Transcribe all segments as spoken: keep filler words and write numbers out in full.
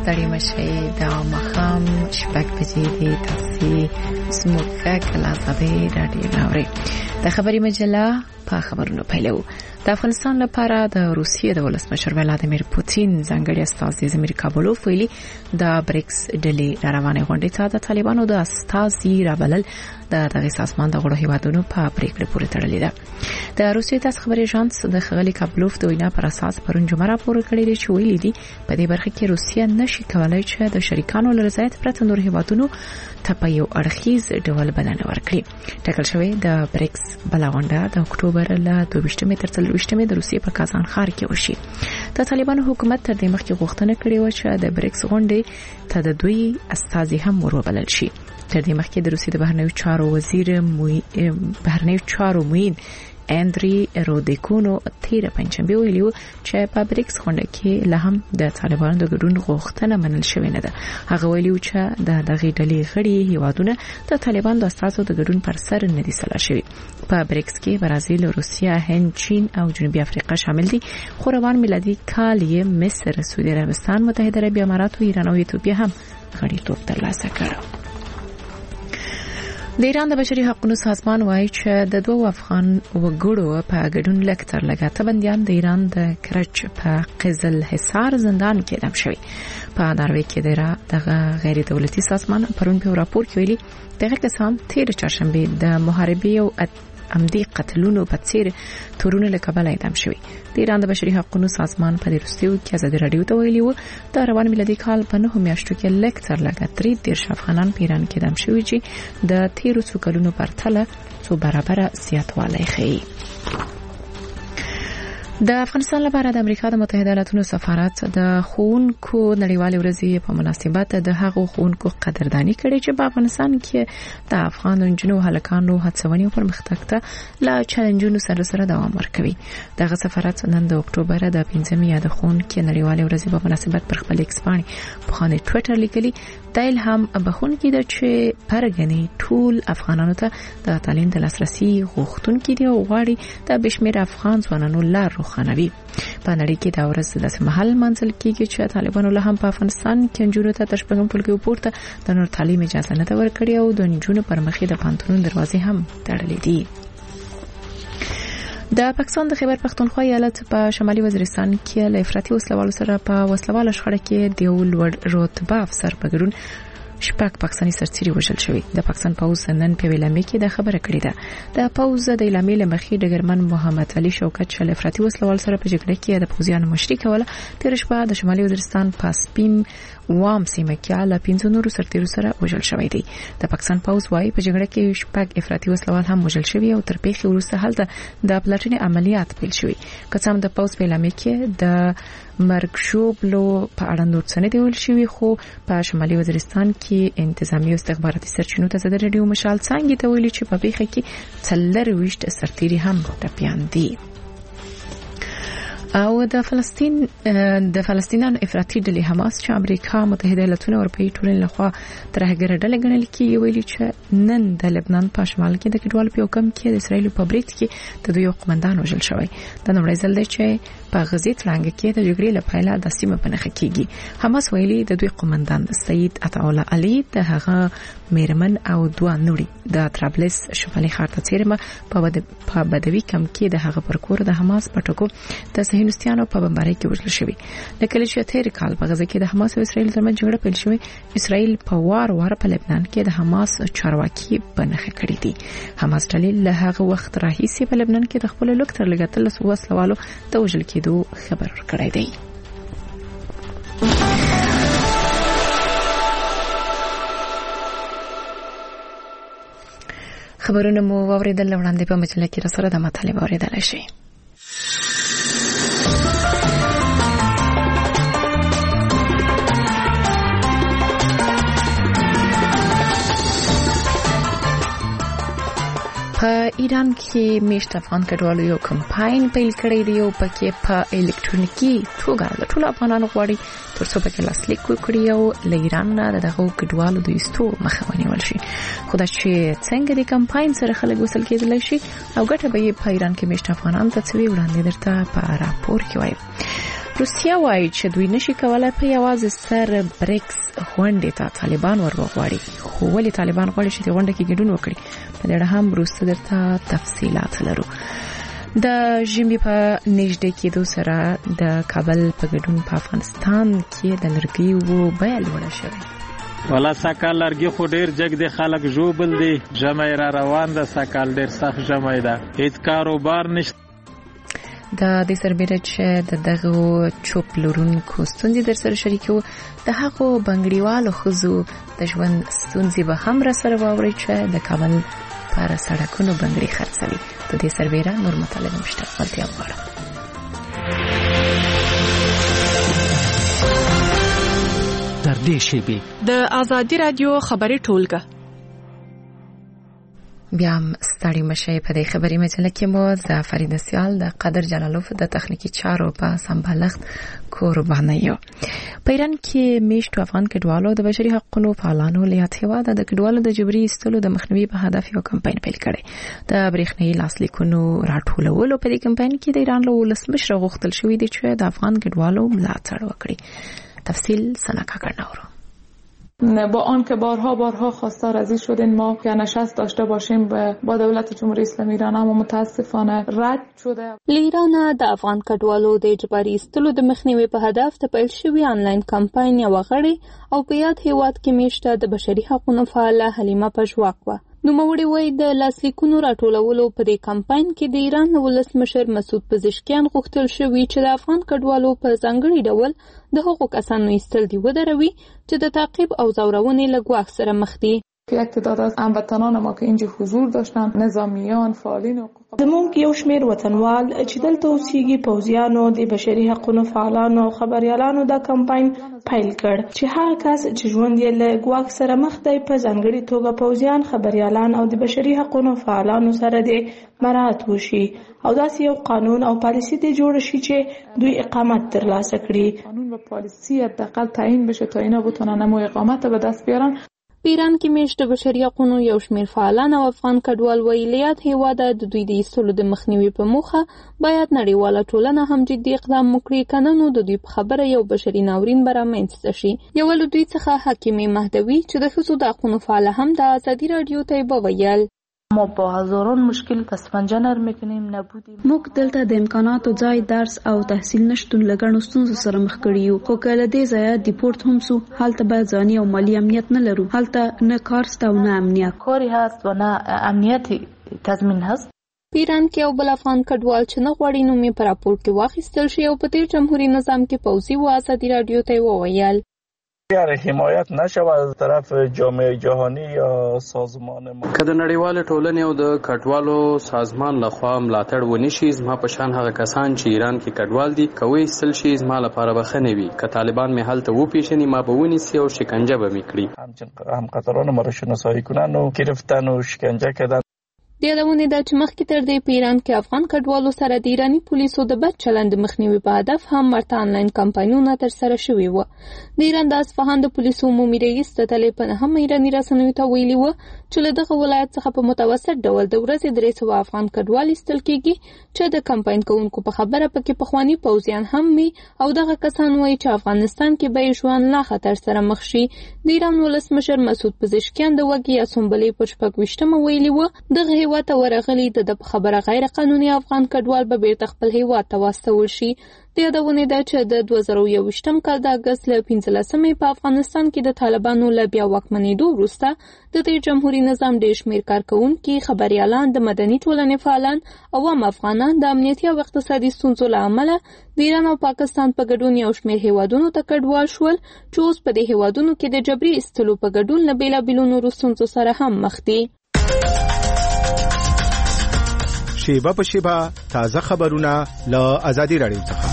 ستړي مشي دا مخام شپږ بجې دي تاسو زموږ کله زبې راډیو ناوړي د خبري مجله په خبرونو پیلو د افغانستان لپاره د روسیې د ولسمشر ولادیمیر پوتین ځانګړي استازي زمیر کابلوف ویلي د بریکس ډلې روانې غونډې ته د طالبانو د استازي رابلل د دغه سازمان د غړو هیوادونو په پریکړه پورې تړلې ده د روسیې تاسو خبري اژانس د خغلی کابلوف د وینا پر اساس پرون جمعه راپور کړی دی چې ویلي دي په دې برخه کې روسیه نشي کولای چې د شریکانو لرزایت پرته نور هیوادونو ته په یو اړخیز ډول بلنه ورکړي ټاکل شوی د بریکس بلغونډه د اکتوبر له دوه ویشتمې تر څلور ویشتمې د روسیې په کازان ښار کې وشي د طالبانو حکومت تر دې مخکې غوښتنه کړې و چې د بریکس غونډې ته د دوی استازي هم وربلل شي تر دې مخکې د روسیې د بهرنیو چارو وزیر موی بهرنیو چارو موین اندری رودیکونو تیر پنځمبه ویلو چې په بریکس غونډه کې له هم د طالبانو د ګډون غوښتنه منل شوې نه ده هغه ویلو چې د دغه ډلې غړي هیوادونه د طالبانو د استازو د ګډون پر سر نه دي سلا شوی په بریکس کې برازیل روسیا هند چین او جنوبي افریقا شامل دي خو روان میلادي کال یې مصر سعودي عربستان متحده عربی امارات او ایران او ایتوپیا هم غړیتوب ترلاسه کړ د ایران د بشري حقوقو سازمان وایي چې د دوه افغان وګړو په ګډون لکتر لګاته بنديان د ایران د کرچ په قزل حصار زندان کې اعدام شوي په داروي کې دغه غیر دولتي سازمان پرون په راپور کې ویلي دغه کسان تیر چهارشنبه د محاربې او عمدي قتلونو په څیر تورونه له کبله اعدام شوي د ایران د بشري حقوقو سازمان په وروستیو کې ازادي رادیو ته ویلي و د روان میلادي کال په نهمه میاشتو کې لکتر لګاتري د افغانان په ایران کې اعدام شوي چې د تیرو څو کلونو پرتله څو برابر زیاتوالی ښیي د افغانستان لپاره د امریکا د متحده ایالاتونو سفارت د خوونکو نړیوالې ورځې په مناسبت د هغو خوونکو قدردانی کړې چې په افغانستان کې د افغان نجونو هلکانو هڅونې او پرمختګ ته لا چیلنجونو سره سره دوام ورکوي دغه سفارت نن د اکتوبر د پنځمې د خوونکو نړیوالې ورځې په مناسبت پر خپل ایکس باندې په خانه ټوئیټر لیکلي دایل هم بخون کې د چې پرګنی ټول افغانانو ته د تعلیم د لاسرسي غوښتونکو دي او غواړي د بشمیر افغان ځوانانو لار روښانوي په نړۍ کې دا ورځ د محل منځل کېږي چې طالبانو له هم په افغانستان کې نجونو ته تشبګم ټولګي پورته د نور تعلیم اجازه نه ورکړي او د نجونو پر مخې د پانتون دروازې هم تړلې دي د پاکستان د خیبر پختونخوا ایالت په شمالي وزیرستان کې له افراطي وسلوالو سره په وسلواله شخړه کې د یو لوړ رتبه افسر په ګډون شپږ پاکستاني سرتیري وژل شوي د پاکستان پوز نن په ویلامې کې د خبره کړې ده د پوز د اعلامیې لمخې ډګرمن محمد علي شوکت چې له افراطي وسلوال سره په جګړه کې د پوزیانو مشري کوله تیر شپه د شمالي وزیرستان په سپین وام سیمه کې له پنځه نورو سرتیرو سره وژل شوی دی د پاکستان پوز وايي په جګړه کې شپږ افراطي وسلوال هم وژل شوي او تر پیښې وروسته هلته د پلاټینې عملیات پیل شوي قسم د پوز په اعلامیې کې د مرګ شوبلو په اړه نور څه نه دی ویل شوی خو په شمالي وزیرستان کې انتظامی او استخباراتي سرچینو ته د رادیو مشال څنګه ته ویلي چې په پیښه کې څلور ویشت سرتیري هم ټپيان دي او د فلسطین د فلسطینیانو افراطي ډلې حماس چې امریکا متحده ایالاتونه او اروپאי ټولنې لخوا ترهګر ډلې ګڼل کیږي ویلي چې نن د لبنان په شمال کې د کډوال په حکم کې د اسرایل په بریټ کې د دوی قومندان وژل شوی د نړۍ ځل دی چې په غزې تلانګ کې د جګړې لپاره د سیمه په نخ کېږي حماس ویلي د دوی قومندان سید عطا الله علي د هغه میرمن او دوه نوري د طرابلس شمالي ښار ته چیرمه په بدوي کم کې د هغه پر کور د حماس پټکو د صهیونیستانو په بمبارۍ کې وژل شوی لکه چې تیر کال په غزه کې د حماس او اسرایل ترمنځ جګړه پیل شوې اسرایل په وار وار په لبنان کې د حماس چارواکي بنخ کړی دي حماس ډلې له هغه وخت راهیسې په لبنان کې د خپل لوکتر لګتل وسلوالو د وژل کېدو خبر ورکړی دی خبرونه مو واوریدل وړاندې په مجله کې را سره د مطالعه اوریدل شي په ایران کې میشت افغان کډوالو یو کمپاین پیل کړی دی او پکې په الکترونیکی توګه د ټولو افغانانو غواړي ترڅو پکې لاسلیک وکړي او له ایران نه دغه کډوالو د ایستو مخه ونیول شي خو دا چې څنګه د کمپاین سره خلک وصل کېدلی شي او ګټه به په ایران کې میشت افغانان ته څوي وړاندې درته په راپور کې وایي روسیا وایي چې دوی نشي کولای په یوازې سر بریکس غونډې ته طالبان ورغواړي، خو ولې طالبان غواړي چې د غونډې کې ګډون وکړي؟ په دې اړه هم وروسته درته تفصیلات لرو. د ژمي په نږدې کېدو سره د کابل په ګډون په افغانستان کې د لرګیو بیه لوړه شوې. ولا سکال لرګي خو ډیر جګ دي، خلک ژوبل دي، ژمی را روان ده، سکال ډیر سخت ژمی ده، هیڅ کاروبار نشته. د دې سربېره چې د دغه چوپ لرونکو ستونزې در سره شریکو، د هغو بنګړیوالو ښځو د ژوند ستونزې به هم را سره واورئ چې د کابل پر سړکونو بنګړي خرڅوي. د دې سربېره نور مطالب هم شته، ولتیا غواړم. در دې شیبې د آزادي رادیو خبري ټولګه. بیا هم ستړي مشئ. په دې خبري مجله کې مو د فرید سیال د قدر جلالوف د تخنیکی چارو په سمبالښت قرباني یو. په ایران کې میشتو افغان کډوالو د بشري حقوقو فعالانو له هیواد د کډوالو د جبري استلو د مخنیوي په هدف یو کمپاین پیل کړی. د برېښنايي لاسلیکونو راټولولو په دې کمپاین کې د ایران له ولسمشر غوښتل شوی دی چې د افغان کډوالو ملاتړ وکړي. تفصیل سناکا کرناورو. با آن که بارها بارها خواستار از این شدیم ما که نشست داشته باشیم با دولت جمهوری اسلامی ایران، اما متاسفانه رد شده. لیران د افغان کډوالو د اجباري استلو د مخنیوي په هدف د پیل شوی آنلاین کمپاین یو غړي او په یاد هیواد کې میشته د بشري حقوقو فعاله حلیمه پژواک و. نوموړي وایي د لاسلیکونو راټولولو په دې کمپاین کې د ایران ولسمشر مسعود پزشکیان غوښتل شوی چې د افغان کډوالو په ځانګړي ډول د حقوقو کسانو ایستل دی ودروي چې د تعقیب او زورونې له ګواښ سره مخ دي. یک تعداد از هموطنان ما که اینجا حضور داشتن، نظامیان، فعالین حقوق، زموږ یو شمیر وطنوال چې دلته اوسېږي، پوځیانو، د بشري حقوقو فعالانو او خبريالانو دا کمپاین پیل کړ چې هر کس چې ژوند یې له ګواښ سره مخ دی په ځانګړي توګه پوځیان، خبريالان او د بشري حقوقو فعالانو سره د مراعات وشي او داسې یو قانون او پالیسی دې جوړ شي چې دوی اقامت ترلاسه کړي. قانون و پالیسی حداقل تعیین بشه تا اینا بتونن مو اقامت به دست بیارن. په ایران کې میشته بشري حقوقو یو شمیر فعالان او افغان کډوال ویلیات هیواد د دوی د ایستلو د مخنیوي په موخه باید نړیواله ټولنه هم جدي اقدام وکړي، کنه نو د دوی په خبره یو بشري ناورین به رامنځته شي. یو له دوی څخه حکیمه مهدوی چې د ښځو د حقوقو فعال هم د ازادي رادیو ته وویل ما با هزاران مشکل پسپنجه میکنیم نبودیم. موږ دلته د امکاناتو ځای، درس او تحصیل نشټون لګڼو ستونزو سره مخ کړي یو، خو کله دې ځای ډیپورت هم سو، هلته باید ځاني او مالی امنیت نه لرو، هلته نه کار سته او نه امنیت کاری هست و نه امنیت تضمین هست. ایران کې یو بل افغان کډوال چې نه غواړي نوم یې په راپور کې واخیستل شي او په تیر جمهوریت نظام کې پوځي و ازادي رادیو ته وویل اگر حمایت نشه از طرف جامعه جهانی یا سازمان ما که د نړیوال ټولنې او د کډوالو سازمان لخوا ملاتړ ونشي، زما په شان هغه کسان چې ایران کې کډوال دي کوي استل شي، زما لپاره بخنه وي. که طالبان مې هلته و پیژني ما به ونیسي او شکنجه به مې کړي. هم قطران ما رو شناسایی کنن و گرفتن و شکنجه کردن. د یادونې ده چې مخکې تر دې په ایران کې افغان کډوالو سره د ایرانی پولیسو د بد چلند مخنیوي په هدف هم ورته آنلاین کمپاینونه ترسره شوي وو. د ایران د اصفهان د پولیسو عمومي رئیس د طالبان هم ایرانی رسنیو ته ویلي وو چې له دغه ولایت څخه په متوسط ډول د ورځې درې سوه افغان کډوال ایستل کېږي چې د کمپاین کوونکو په خبره پکې پخواني پوځیان هم وي او دغه کسان وایي چې افغانستان کې به ژوند لا خطر سره مخ شي. د ایران ولسمشر مسعود پزشکیان د وګړي اسمبلی پر شپږ ویشتمه ویلي وو دغه هیواد ته ورغلي د خبره غیر قانوني افغان کډوال به بیرته خپل هیواد ته واستول شي. د یادونې ده چې د دوه زره یوویشتم کال د اګست له پنځلسمې په افغانستان کې د طالبانو له بیا واکمنېدو وروسته د دې جمهوریت نظام ډېر شمېر کارکوونکي، خبریالان، د مدني ټولنې فعالان او عام افغانان د امنیتي او اقتصادي ستونزو له امله د ایران او پاکستان په ګډون یو شمېر هیوادونو ته کډوال شول چې اوس په دې هیوادونو کې د جبري ایستلو په ګډون له بېلابېلو نورو ستونزو سره هم مخ دي. شیبه په شیبه تازه خبرونه له آزادي رادیو څخه.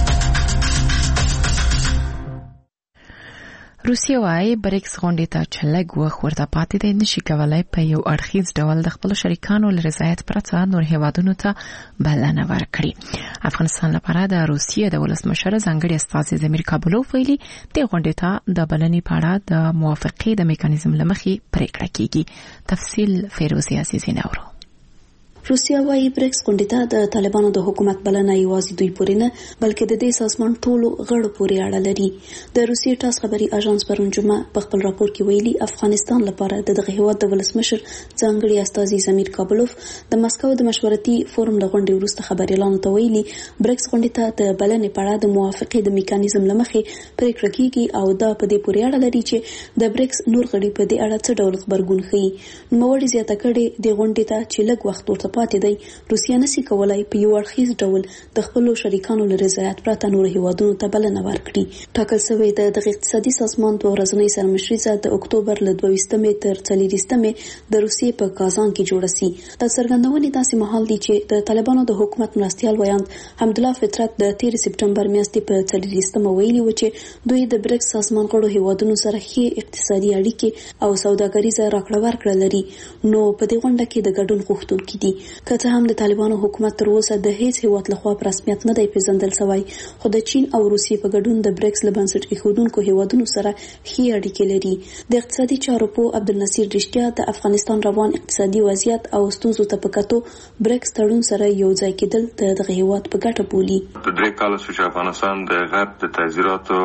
روسیه وايي بریکس غونډې ته چې لږ وخت ورته پاتې دی نشي کولای په یو اړخیز ډول د خپلو شریکانو له رضایت پرته نور هیوادونو ته بلنه ورکړي. افغانستان لپاره د روسیې د ولسمشر ځانګړي استازي زمیر کابلوف ویلي د غونډې ته د بلنې په اړه د موافقې د میکانیزم له مخې پریکړه کیږي. تفصیل فیروزی عزیزی نورو. روسیا وايي بریکس غونډې ته د طالبانو د حکومت بلنه یوازې دوی پورې نه بلکې د دې سازمان ټولو غړو پورې اړه لري. د روسیې ټاس خبري اژانس پرون جمعه په خپل راپور کې ویلي افغانستان لپاره د دغه هیواد د ولسمشر ځانګړي استازي زمیر کابلوف د مسکو د مشورتي فورم د غونډې وروسته خبريالانو ته ویلي بریکس غونډې ته د بلنې په اړه د موافقې د میکانیزم لمخې پریکړه کیږي او دا په دې پورې اړه لري چې د بریکس نور غړي په دې اړه څه ډول خبرګون ښيي. نوموړي زیاته کړې د غونډې ته چې لږ وخت ورته پاتې دی روسیا نشي کولای په یو اړخیز ډول د خپل شریکانو له رضایت پرته نور هیوادونو ته بلنه ورکړي. ټاکل شوی د دغه اقتصادي سازمان دوه ورځنۍ سرمشري د اکتوبر له دوه ویشتمې تر څلورویشتمې د روسیې په کازان کې جوړه سي. د څرګندونې داسې مهال دی چې د طالبانو د حکومت مرستيال ویاند حمدالله فطرت د تیر سپټمبر میاشتې په څلورویشتمه ویلي و چې دوی د بریکس سازمان غړو هیوادونو سره ښې اقتصادي اړیکې او سوداګریزه راکړه ورکړه لري نو په دې غونډه کې د ګډون غوښتونکي دي. که څه هم د طالبانو حکومت تر اوسه د هیڅ هیواد لخوا په رسمیت نه دی پیژندل شوی خو د چین او روسیې په ګډون د بریکس له بنسټ ایښودونکو هیوادونو سره ښې اړیکې لري. د اقتصادي چارو په عبدالنصیر رښتیا د افغانستان روان اقتصادي وضعیت او ستونزو ته په کتو بریکس تړون سره یو ځای کېدل د دغه هیواد په ګټه بولي. په درې کال چې افغانستان د غرب د تعزیراتو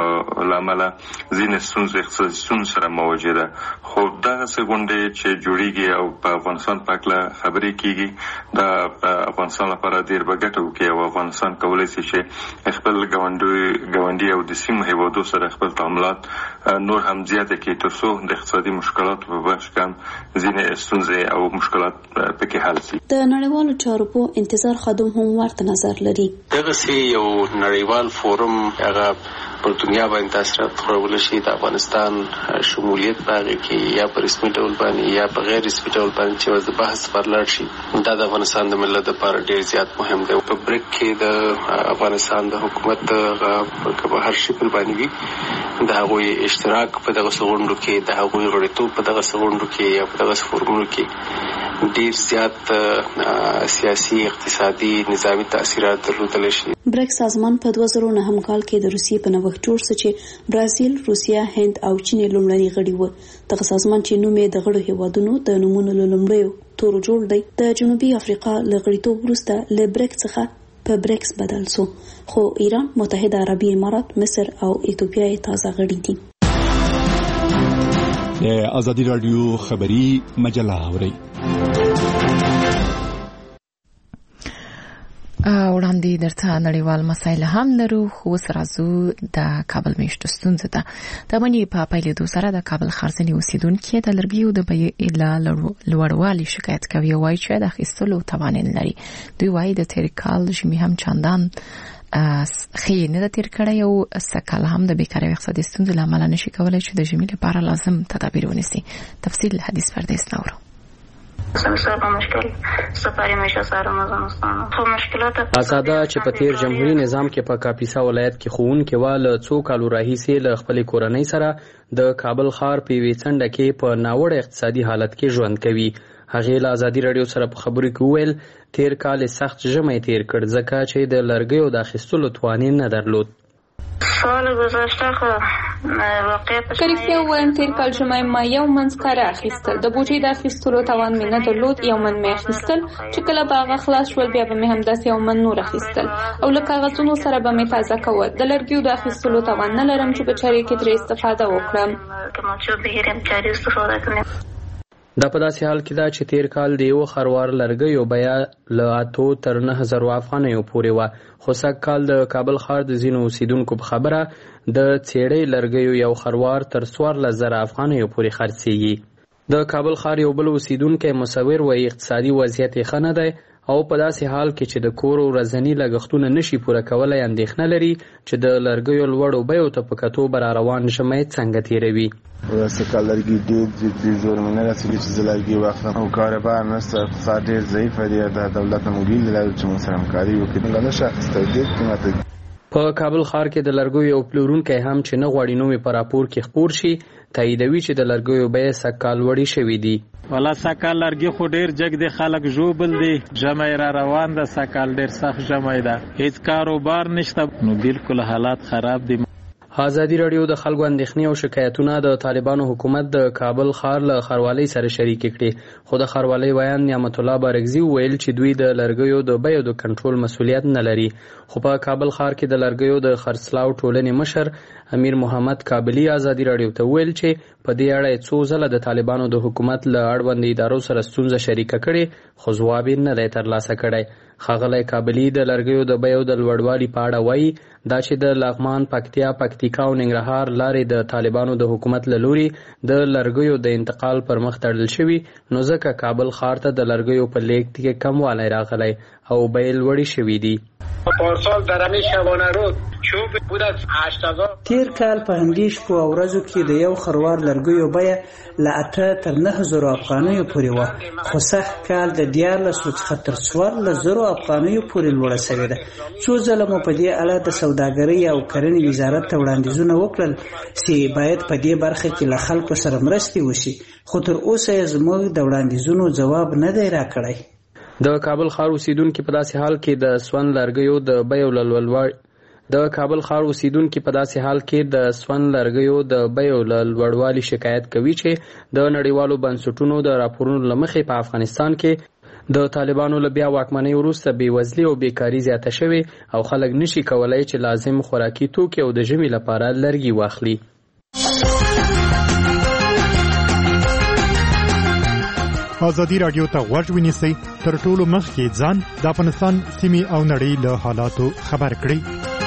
لامل ځینې ستونزې اقتصادي ستونزې سره مواجه ده خو دغه څه غونډې چې جوړیږي او په افغانستان په اړه خبرې کیږي دا افغانستان لپاره ډیر بګټه وکړي او افغانستان کولای شي چې خپل ګاونډي ګاونډي او د سیمو هیوادو سره خپل تعاملات نور هم زیات کړي ترڅو د اقتصادي مشکلاتو په برخه کې ځینې ستونزې او مشکلات پکې حل شي. د نړیوالو چارو په انتظار خادم هم ورته نظر لري. دغه سي یو نړیوال فورم هغه په دنیا باندې تاثیرات خورول شي د افغانستان شمولیت باندې کې یا په رسمي ډول باندې یا په غیر رسمي ډول باندې چې د بحث پر لړ شي دا د افغانستان د ملت لپاره ډیر زیات مهم دی. په بریک کې د افغانستان د حکومت په هر شکل باندې وي د هغوی اشتراک په دغه غونډو کې د هغوی غړیتوب په دغه غونډو کې یا په دغه فورمونو کې ډیر زیات سیاسي اقتصادي نظامی تاثیرات درلودلی شي. بریکس سازمان په دوه زره نهم کال کې د روسیې په نوښت جوړ شو چې برازیل، روسیا، هند او چین لومړني غړي وو. دغه سازمان چې نوم یې د غړو هیوادونو د نومونو له لومړیو تورو جوړ دی د جنوبي افریقا له غړیتوب وروسته له بریکس څخه په بریکس بدل شو خو ایران، متحده عربي امارات، مصر او ایتوپیا یې تازه غړي دي. د ازادي رادیو خبری مجله اوري وړاندې درته نړیوال مسایل هم لرو خو سره زو د کابل میشتو ستونزه ده. د باندې په پیلېدو سره د کابل خارځنی اوسیدونکو د لرګیو د بیې اله لوړوالي شکایت کوي او وايي چې د اخیستلو توان نه لري. دوی وايي د تیر کال ژمي هم چندان خې نه د تیر کړی او سکل هم د بیکارۍ اقتصادي ستونزې لامل نشي کولای چې د ژمي لپاره لازم تدابیر ونیسي. تفصیل حدیث پردیس نورو آزاده چې په تیر جمهوریت نظام کې په کاپیسا ولایت کې ښوونکې و له څو کالو راهیسې له خپلې کورنۍ سره د کابل ښار په یوې څنډه کې په ناوړه اقتصادي حالت کې ژوند کوي. هغې له ازادي راډیو سره په خبرو کې وویل تیر کال سخت ژمی تیر کړ ځکه چې د لرګیو د اخیستلو توان نه درلود. سال گذشته خو واقعیت کریسیا وایم تیر کال ژمی ما یو منځ کار اخیستل د بوټي د اخیستلو توان مې نه درلود. یو من مې اخیستل چې کله به هغه خلاص شول بیا به مې همداسې یو من نور اخیستل او له کاغذونو سره به مې تازه کول. د لرګیو د اخیستلو توان نه لرم چې په چارې کې ترې استفاده وکړم. دا په داسې حال کې ده چې تیر کال د یو خروار لرګیو بیه له اتو تر نه زرو افغانیو پورې وه خو سږ کال د کابل ښار د ځینو اوسیدونکو په خبره د څېړۍ لرګیو یو خروار تر څوارلس زره افغانیو پورې خرڅېږي. د کابل ښار یو بل اوسیدونکی مصور وایي اقتصادي وضعیت یې ښه نه دی او په داسې حال کې چې د کور ورځني لګښتونه نشي پوره کولی اندېښنه لري چې د لرګیو لوړو بیو ته په کتو به را روان ژمی څنګه تېروي. واسه کال لرګي ډېر ډېر زور مې نه رسېږي چې زه لرګي واخلم او کاروبار نشته. اقتصاد ډېر ضعیف دی. د دولت نه موږ هیله لرو چې موږ سره همکاري وکړي. موږ نشو اخیستی ډېر قیمته. په کابل ښار کې د لرګیو یو پلورونکی هم چې نه غواړي نوم یې په راپور کې خپور شي تاییدوي چې د لرګیو بیې سږ کال لوړې شوي دي. والا سکال لرګي خو ډیر جګ دی خلک ژوبل دي ژمی را روان ده سکال ډیر سخت ژمی ده هیڅ کاروبار نشته نو بالکل حالات خراب دي. ازادي راډیو د خلکو اندېښنې او شکایتونه د طالبانو حکومت د کابل ښار له ښاروالۍ سره شریک کړي، خو د ښاروالۍ ویان نعمت الله بارګزي وویل چې دوی د لرګیو د بیو د کنټرول مسؤلیت نه لري. خو په کابل ښار کې د لرګیو د خرڅلاو ټولنې مشر امیر محمد کابلی ازادي راډیو ته ویل چې په دې اړه څو ځله د طالبانو د حکومت له اړوند ادارو سره ستونزه شریکه کړې، خو ځواب یې نه دی ترلاسه کړی. ښاغلی کابلی د لرګیو د بیو د لوړوالي په اړه وایي دا چې د لغمان، پکتیا، پکتیکا او ننګرهار لارې د طالبانو د حکومت له لوري د لرګیو د انتقال پر مخ تړل شوي، نو ځکه کابل ښار ته د لرګیو په لیږد کې کموالی راغلی او بیې لوړې شوي دي. پارسال در همین شبانه رود چوب بود از هشت هزار. تیر کال په همدې شپو او ورځو کې د یو خروار لرګیو بیه له اته تر نهه زرو افغانیو پورې وه، خو سږ کال د دیارلسو څخه تر څوارلس زرو افغانیو پورې لوړه شوې ده. څو ځله مو په دې اړه د سوداګرۍ او کرنې وزارت ته وړاندیزونه وکړل چې باید په دې برخه کې له خلکو سره مرستې وشي، خو تر اوسه یې زموږ د وړاندیزونو ځواب نه دی راکړی. د کابل ښار اوسیدونکي په داسې حال کې د سون لرګیو د بیو له لوړوالي د کابل ښار اوسیدونکي په داسې حال کې د سون لرګیو د بیو له لوړوالي شکایت کوي چې د نړیوالو بنسټونو د راپورونو له مخې په افغانستان کې د طالبانو له بیا واکمنۍ وروسته بېوزلي او بیکاري زیاته شوې او خلک نشي کولی چې لازم خوراکي توکي او د ژمي لپاره لرګي واخلي. ازادي راډیو ته غوږ ونیسئ، تر ټولو مخکې ځان د افغانستان سیمې او نړۍ له حالاتو خبر کړئ.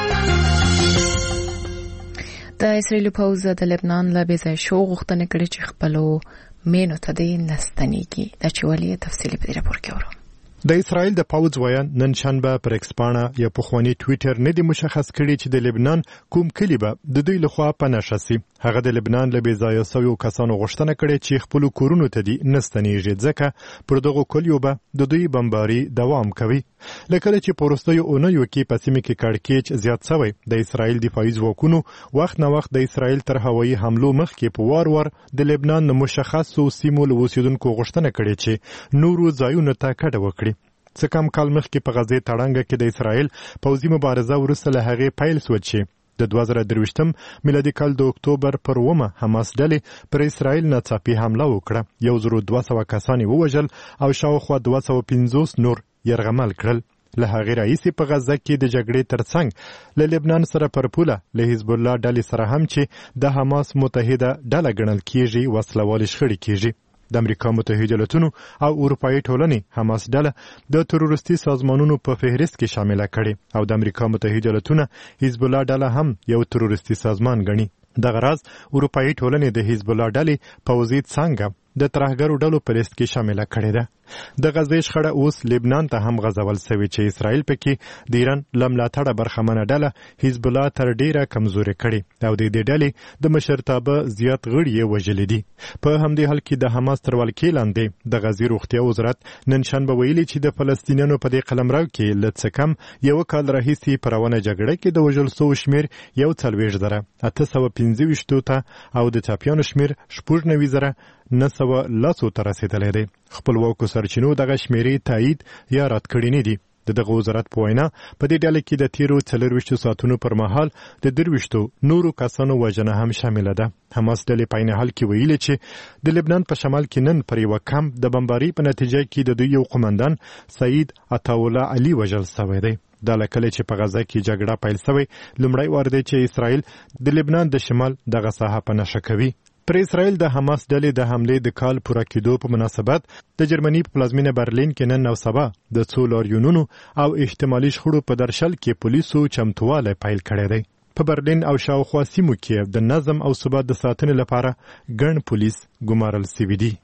د اسرائیلي پوځ د لبنان له بې ځایه شو غوښتنه کړې چې خپلو مینو ته دې نه ستنېږي. دا چې ولې تفصیلي په دې راپور کې اورو. د اسرائیل د پوځ ویان نن شنبه پر ایکس پاڼه یا پخوانی ټویټر نه دی مشخص کړی چې د لبنان کوم کلی به د دوی لخوا پناه شي. هغه د لبنان له بې ځایه شویو کسانو غوښتنه کړې چې خپل کورونو ته دې نه ستنېږي، ځکه پر دغو کلیو به د دوی بمباري دوام کوي. لکه چې په وروستیو اونیو کې په سیمه کې کړکېچ زیات شوی، د اسرائیل دفاعي ځواکونو وخت نه وخت د اسرائیل تر هوایي حملو مخکې په وار وار د لبنان د مشخصو سیمو له اوسیدونکو غوښتنه کړې چې نورو ځایونو ته کډه وکړي. څه کم کال مخکې په غزې تړنګه کې د اسرائیل پوځي مبارزه وروسته له هغې پیل شوه چې د دوه زره درویشتم میلادي کال د اکتوبر پر اوومه حماس ډلې پر اسرائیل ناڅاپي حمله وکړه. یو زرو دوه سوه کسان یې ووژل او شاوخوا دوه سوه پنځوس نور یرغمل کړل. له هغې راهیسې په غزه کې د جګړې ترڅنګ له لبنان سره پر پوله له حزب الله ډلې سره هم چې د حماس متحده ډله ګڼل کیږي وسله والې شخړې کیږي. د امریکا متحده ایالتونو او اروپایي ټولنې حماس ډله د تروریستي سازمانونو په فهرست کې شامله کړي او د امریکا متحده ایالتونو حزب الله ډله هم یو تروریستي سازمان ګڼي. دغه راز اروپایي ټولنې د حزب الله ډلې پوځي څانګه د ترهګرو ډلو په لیست کې شامله کړې ده. د غزې شخړه اوس لبنان ته هم غځول سوې چې اسرائیل پکې د ایران له ملاتړه برخمنه ډله حزب الله تر ډیره کمزورې کړې او د دې ډلې د مشرتابه زیات غړي یې وژلي دي. په همدې حال کې د حماس تر ولکې لاندې د غزې روغتیا وزارت نن شنبه ویلي چې د فلسطینیانو په دې قلمرو کې له څه کم یو کال راهیسې په روانه جګړه کې د وژل شوو شمېر یو څلوېښت زره اته سوه پنځه ویشتو ته او د ټپیانو شمېر شپږ نوي زره نه سوه لسو ته رسېدلی دی. خپلواکو سرچینو دغه شمېرې تایید یا رد کړي نه دي. د دغه وزارت په وینا په دې ډله کې د تیرو څلرویشتو ساعتونو پر مهال د درویشتو نورو کسانو وژنه هم شامله ده. حماس ډلې په عین حال کې ویلي چې د لبنان په شمال کې نن پر یوه کمپ د بمباري په نتیجه کې د دوی یو قمندان سعید عطاالله علي وژل شوی دی. دا له کله چې په غزه کې جګړه پیل شوې لومړی وار دی چې اسرائیل د لبنان د شمال دغه ساحه په نښه کوي. پر اسرائیل د حماس ډلې د حملې د کال پوره کېدو په مناسبت د جرمني په پلازمینه برلین کې نن او سبا د څو لاریونونو او احتمالي شخړو په درشل کې پولیسو چمتووالی پیل کړی دی. په برلین او شاوخوا سیمو کې د نظم او ثبات د ساتنې لپاره ګڼ پولیس ګمارل سوي دي.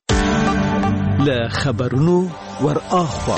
له خبرونو ور اخوا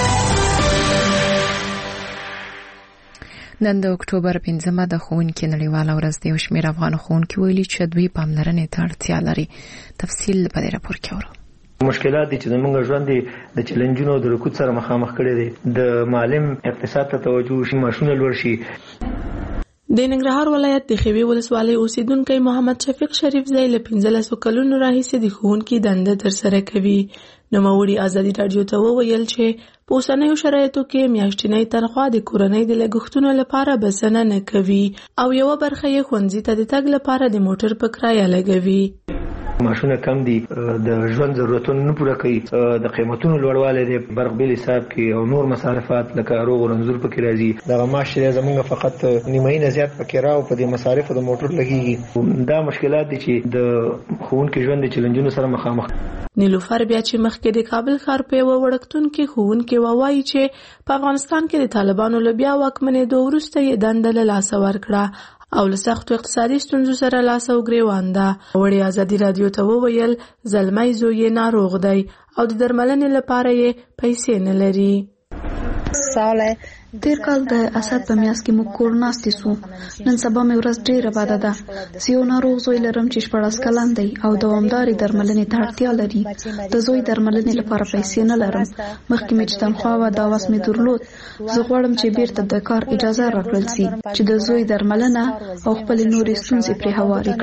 نن د اکتوبر پنځمه د ښوونکي نړیواله ورځ دی او شمېر افغان ښوونکي ویلي چې دوی پاملرنې ته اړتیا لري. تفصیل په دې راپور کې اورو. مشکلات دي چې زموږ ژوند د چیلنجونو د رکود سره مخامخ کړي دي. د معلم اقتصاد ته توجه شي، معاشونه لوړ شي. د ننګرهار ولایت د خوي ولسوالۍ اوسیدونکو محمد شفیق شریف زئی له پنځلس کلونو راهیسې د ښوونکي دنده ترسره کوي. نوموړي ازادي راډیو ته وویل چې په اوسنیو شرایطو کې میاشتنۍ تنخوا د کورنۍ د لګښتونو لپاره بسنه نه کوي او یوه برخه یې ښوونځي ته د تګ لپاره د موټر په کرایه لګوي. ماشونه کم دي، د ژوند ضرورتونه نه پوره کوي، د قیمتونو لوړوالی دی، برق بیل حساب کې او نور مصارفات لکه روغ او رنځور پکې راځي. دغه معاش چې زمونږ فقط نیمایي نه زیات پکې راو په دې مصارفو د موټر لګېږي. دا مشکلات دي چې د ښوونکي ژوند د چیلنجونو سره مخامخ. نیلوفر بیا چې مخکې د کابل ښار په یوه وړکتون کې ښوونکې ووایي چې په افغانستان کې د طالبانو له بیا واکمنېدو وروسته یې دنده له لاسه ورکړه او له سختو اقتصادي ستونزو سره لاس او ګریوان ده. وړې ازادي راډیو ته وویل زلمی زوی یې ناروغ دی او د درملنې لپاره یې پیسې نه لري. ساله تیر کال د اسد په میاشت کې موږ کور ناستې سو. نن سبا مې ورځ ډېره بده ده. زه یو ناروغ زوی لرم چې شپاړس کلن دی او دوامدارې درملنې ته اړتیا لري. د زوی درملنې لپاره پیسې نه لرم. مخکې مې چې تنخوا وه دا وس مې درلود. زه غواړم چې بیرته د کار اجازه راکړل سي چې د زوی درملنه او خپلې نورې ستونزې پرې هوارې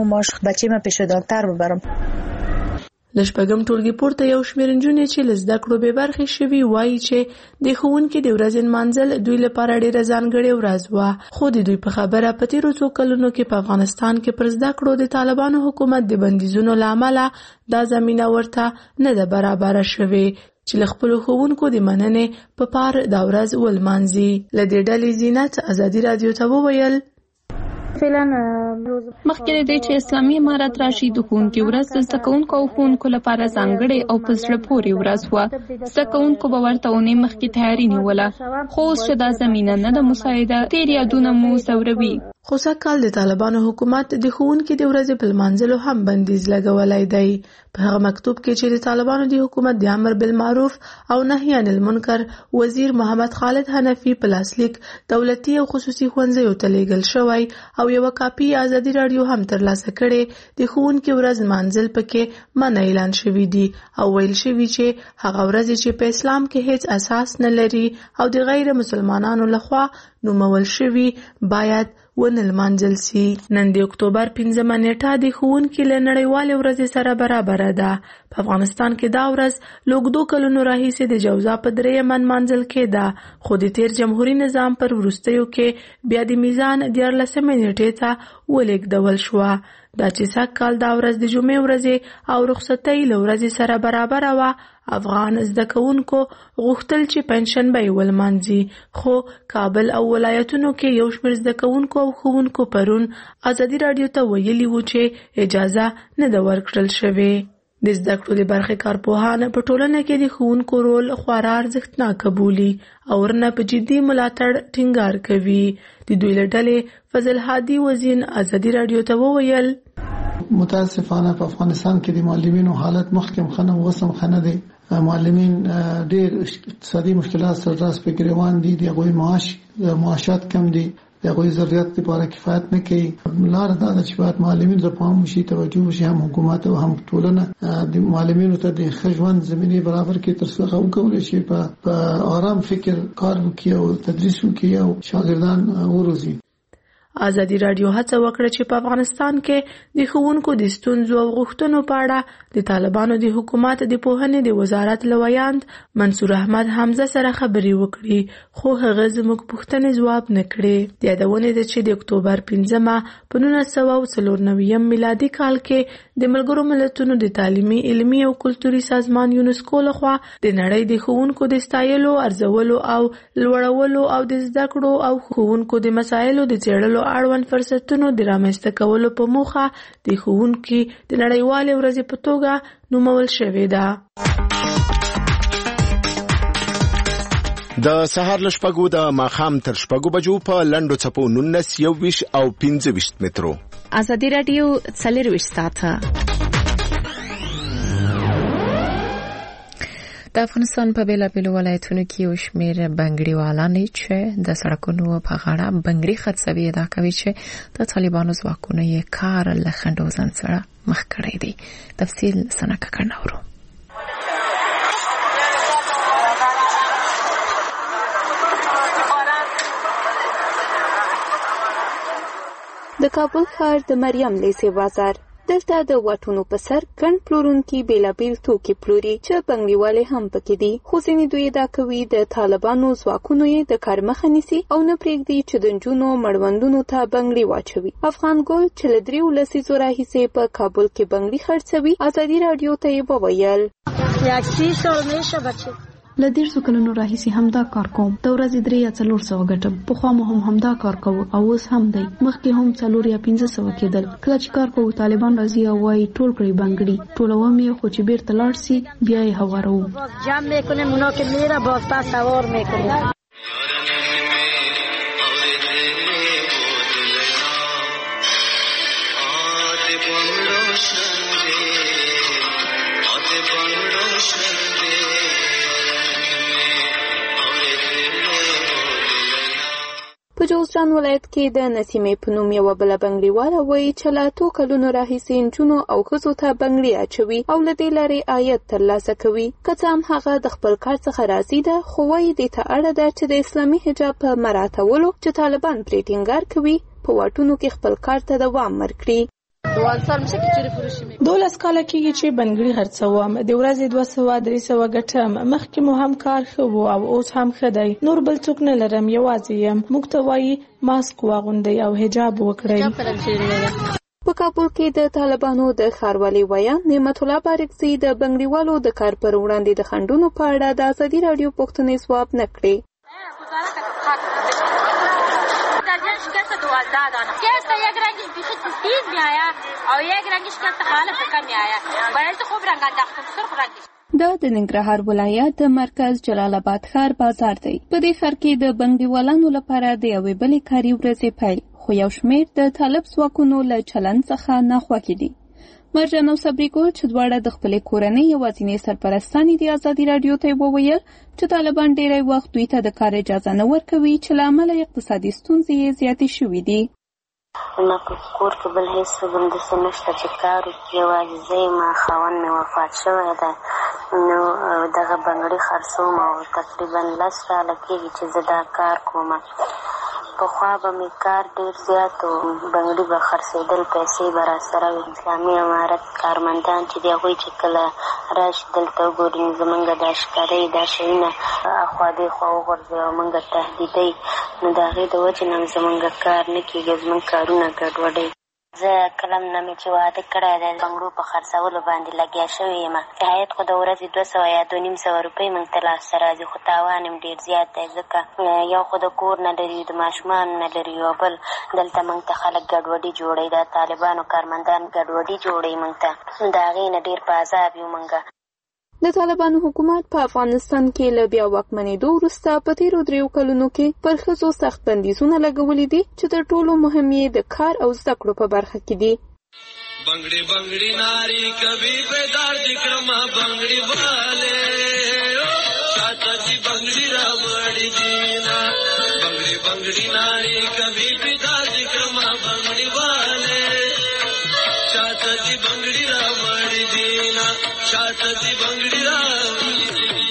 کړم. له شپږم ټولګي پورته یو شمېر نجونې چې له زده کړو بې برخې شوي وایي چې د ښوونکي د ورځې نمانځل دوی لپاره ډېره ځانګړې ورځ وه، خو د دوی په خبره په تېرو څو کلونو کې په افغانستان کې پر زده کړو د طالبانو حکومت د بندیزونو له امله دا زمینه ورته نه ده برابره شوې چې له خپلو ښوونکو د مننې په پار دا ورځ ولمانځي. له دې ډلې زینت ازادي راډیو ته وویل مخکې د دې چې اسلامي امارت راشي د ښوونکي ورځ د زده کوونکو او ښوونکو لپاره ځانګړې او په زړه پورې ورځ وه. زده کوونکو به ورته اونۍ مخکې تیاري نیوله، خو اوس چې دا زمینه نه ده مساعده، تېر یادونه مو ځوروي. خو سږکال د طالبانو حکومت د ښوونکي د ورځې په لمانځلو هم بندیز لګولی دی. په هغه مکتوب کې چې د طالبانو د حکومت د امر بالمعروف او نهي عن المنکر وزیر محمد خالد حنفي په لاسلیک دولتي او خصوصي ښوونځیو ته لیږل شوی او یوه کاپي ازادي راډیو هم ترلاسه کړې، د ښوونکي ورځ نمانځل پکې منع اعلان شوي دي او ویل شوي چې هغه ورځې چې په اسلام کې هیڅ اساس نه لري او د غیر مسلمانانو لخوا نومول شوي باید ونه لمانځل سي. نن د اکتوبر پنځمه نیټه د ښوونکي له نړیوالې ورځې سره برابره ده. په افغانستان کې دا ورځ له اوږدو کلونو راهیسې د جوزا په درېیمه نمانځل کېده، خو د تېر جمهوري نظام پر وروستیو کې بیا د میزان دیارلسمې نیټې ته ولېږدول شوه. دا چې سږکال دا ورځ د جمعې ورځې او رخصتۍ له ورځې سره برابره وه، افغان زده کوونکو غوښتل چې پنجشنبه یې ولمانځي، خو کابل او ولایتونو کې یو شمېر زده کوونکو او ښوونکو پرون ازادي راډیو ته ویلي وو چې اجازه نه ده ورکړل شوې. د زده کړو د برخې کارپوهان په ټولنه کې د ښوونکو رول خورا ارزښتناکه بولي او ورنه په جدي ملاتړ ټینګار کوي. د دوی له ډلې فضل هادي وزین ازادي راډیو ته وویل متاسفانه په افغانستان کې د معلمینو حالت مخکې خنه وسم خنه دی. معلمین ډېر اقتصادي مشکلات سره راس په ګریوان دي، د هغوی معاش معاشات کم دي، د هغوی ضرورت لپاره کفایت نه کوي. لاره دا ده چې باید معلمین ته پام وشي، توجه وشي، هم حکومت او هم ټولنه د معلمینو ته د ښه ژوند زمینې برابر کړي تر څو هغه وکولی شي په آرام فکر کار وکړي او تدریس وکړي او شاګردان وروزي. ازادي راډیو هڅه وکړه چې په افغانستان کې د ښوونکو د ستونزو او غوښتنو په اړه د طالبانو د حکومت د پوهنې د وزارت له ویاند منصور احمد حمزه سره خبرې وکړي، خو هغه زموږ پوښتنې ځواب نه کړې. د یادونې ده چې د اکتوبر پنځمه په نولس سوه او څلور نوېم میلادي کال کې د ملګرو ملتونو د تعلیمي، علمي او کلتوري سازمان یونسکو لخوا د نړۍ د ښوونکو د ستایلو، ارزولو او لوړولو او د زده کړو او ښوونکو د مسایلو د څېړلو اړوند فرصتونو د رامنځته کولو په موخه د ښوونکي د نړیوالې ورځې په توګه نومول شوې ده. د سهار له شپږو د ماښام تر شپږو بجو په لنډو څپو نولس، یوویشت او پنځه ویشت مترو. ازادي راډیو څلرویشت ساعته د افغانستان په بیلابیلو ولایتونو کې یو شمېر بنګړیوالان چې د سړکونو په غاړه بنګړي خرڅوي ادعا کوي چې د طالبانو ځواکونو یې کار له خنډوزن سره مخ کړی دی. تفصیل سنکه کړناورو. د کابل ښار د مریم لیسې بازار. دلته د واټونو په سر ګڼ پلورونکي بېلابېل توکي پلوري چې بنګړیوالې هم پکې دي، خو ځینې دوی دا کوي د طالبانو ځواکونو یې د کار مخه نیسي او نه پرېږدي چې د نجونو مړوندونو ته بنګړي واچوي. افغان ګل چې له دریو لسیزو راهیسې په کابل کې بنګړي خرڅوي ازادي راډیو ته یې وویل له دیرشو کلونو راهیسې همدا کار کوم. د ورځې درې یا څلور سوه ګټم. پخوا مو هم همدا کار کوو او اوس هم دی. مخکې هم څلور یا پنځه سوه کېدل. کله چې کار کوو طالبان راځي او وایي ټول کړئ بنګړي. ټولوم یې، خو چې بیرته لاړ سي بیا یې هواروو. جمع میکنیم اونا که میره باز پس سوار میکنیم. په جوزجان ولایت کې د نسیمې په نوم یوه بله بنګړیواله وایي چې له اتو کلونو راهیسې نجونو او ښځو ته بنګړي اچوي او له دې لارې عاید ترلاسه کوي. که څه هم هغه د خپل کار څخه راضي ده، خو وایي دې ته اړه ده چې د اسلامي حجاب په مراعاتولو چې طالبان پرې ټینګار کوي په واټونو کې خپل کار ته دوام ورکړي. دولس کاله کېږي چې بنګړي خرڅوم. د ورځې دوه سوه درې سوه ګټم. مخکې مو هم کار ښه و او اوس هم ښه دی. نور بل څوک نه لرم، یوازې یم. موږ ته وایي ماسک واغوندئ او حجاب وکړئ. په کابل کې د طالبانو د ښاروالۍ ویان نعمت الله بارکزي د بنګړیوالو د کار پر وړاندې د خنډونو په اړه د ازادي راډیو پوښتنې ځواب نه کړې. شکست دوازده دانه شکست یک رنگش بیخی سیز میآید او یک رنگش که خالص کم میآید باید خوب رنگ انداختم سرخ رنگش. دا د ننګرهار ولایت د مرکز جلال آباد ښار بازار دی. په دې ښار کې د بنګړیوالانو لپاره د یوې بلې کاري ورځې پیل، خو یو شمېر د طالب ځواکونو له چلند څخه ناخوښې دي. مرجان او صبري ګل چې دواړه د خپلې کورنۍ یوازینۍ سرپرستانې دي ازادي راډیو ته یې وویل چې طالبان ډېری وخت دوی ته د کار اجازه نه ورکوي چې له امله اقتصادي ستونزې یې زیاتې شوي دي. ما په کور کې بل هېڅ همداسې نشته چې کار وکړي، یوازې زه یم. خاوند مې وفات شوی دی، نو دغه بنګړي خرڅوم او تقریبا لس کاله کېږي چې زه دا کار کوم. پخوا به مې کار ډېر زیات و، بنګړي به خرڅېدل، پیسې به راسره وي. اسلامي امارت کارمندان چې دي هغوی چې کله راشي دلته وګوري زمونږ دا ښکارۍ دا شیونه اخوا دېخوا وغورځوي او مونږ تهدیدوي، نو د هغې د وجې نه زمونږ کار نه کېږي، زمونږ کارونه ګډوډوي. زه کلم نه مې چې واده کړی دی بنګړو په خرڅولو باندې لګیا شوې یم. عاید خو د ورځې دوه سوه یا دوه نیم سوه روپۍ موږ ته لاسته راځي، خو تاوان هم ډېر زیات دی، ځکه یو خو د کور نه لري، د ماشومانو نه لري، یو بل دلته موږ ته خلک ګډوډي جوړوي، دا طالبانو کارمندان ګډوډي جوړوي موږ ته، د هغې نه ډېر په عذاب یو موږ. د طالبانو حکومت په افغانستان کې له بیا واکمنېدو وروسته په تېرو دریو کلونو کې پر ښځو سخت بندیزونه لګولي دي چې تر ټولو مهم یې د کار او زده کړو په برخه کې دي. بنگڑی بنگڑی ناری کبھی بیدار دکرما بنگڑی والے چاچا جی بنگڑی ربڑی دینا بنگڑی بنگڑی ناری کبھی بیدار دکرما بنگڑی والے چاچا جی بنگڑی ربڑی دینا چاچا جی بنگڑی ربڑی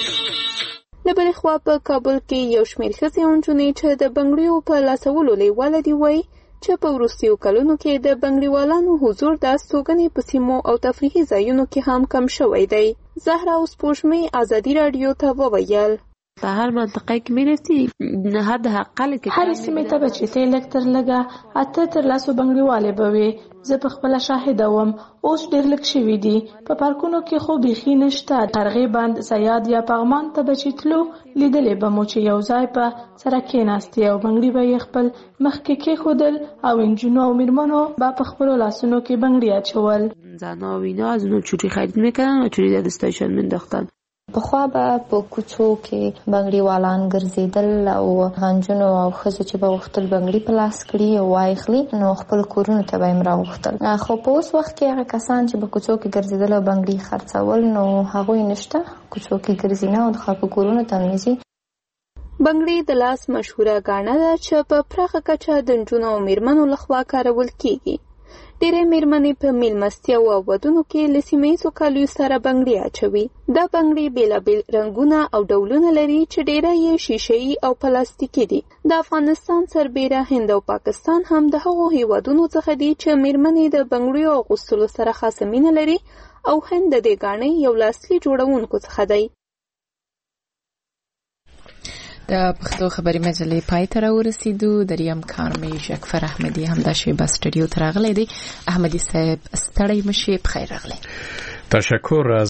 له بلې خوا په کابل کې یو شمېر ښځې او نجونې چې د بنګړیو په لاسولو لیواله دي وایي چې په وروستیو کلونو کې د بنګړیوالانو حضور د استوګنې په سیمو او تفریحي ځایونو کې هم کم شوی دی. زهرا او سپوږمۍ ازادي راډیو ته وویل په هر منطقه کې میرسي نه حد حقل کې هر سیمه ته چې ته لکتر لګا اته تر لاسو بنګړیواله بوي. زه په خپل شاهد وم، اوس ډېر لږ شوي دي. په پارکونو کې خو بیخي نشته. ترغې بند زیاد یا پغمان ته به چې تلو لیدلې به مو چې یو ځای په سره کېناستې او بنګړي به یې خپل مخکې کېښودل او نجونو او میرمنو به په خپلو لاسونو کې بنګړي اچول. زنها و اینا از اونو چوری خرید میکنن و چوری در استیشن مینداختن. پخوا به په کوڅو کې بنګړیوالان ګرځېدل او غنجونو او ښځو چې به غوښتل بنګړي په لاس کړي او واخلي نو خپل کورونو ته به یې راوغوښتل. خو په اوس وخت کې هغه کسان چې په کوڅو کې ګرځېدل او بنګړي خرڅول نو هغوی نشته، کوڅو کې ګرځي نه او د خلکو کورونو ته نه ځي. بنګړي د لاس مشهوره ګاڼه ده چې په پراخه کچه د نجونو او میرمنو لخوا کارول کیږي. ډېرې مېرمنې په میلمستیاو او ودونو کې له سیمه ییزو کالیو سره بنګړي اچوي. دا بنګړي بېلابېل رنګونه او ډولونه لري چې ډېره یې شیشه‌یي او پلاستیکي دي. د افغانستان سربېره هند او پاکستان هم د هغو هیوادونو څخه دي چې مېرمنې د بنګړیو اغوستلو سره خاصه مینه لري او هند د دې ګاڼې یو له اصلي جوړونکو څخه دی. د پښتو خبري مجلې پای ته راورسېدو. دریم کارمې جعفر احمدي همدا شیبه سټوډیو ته راغلی دی. احمدي صاحب ستړی مشي، بخیر راغلی. تشکر.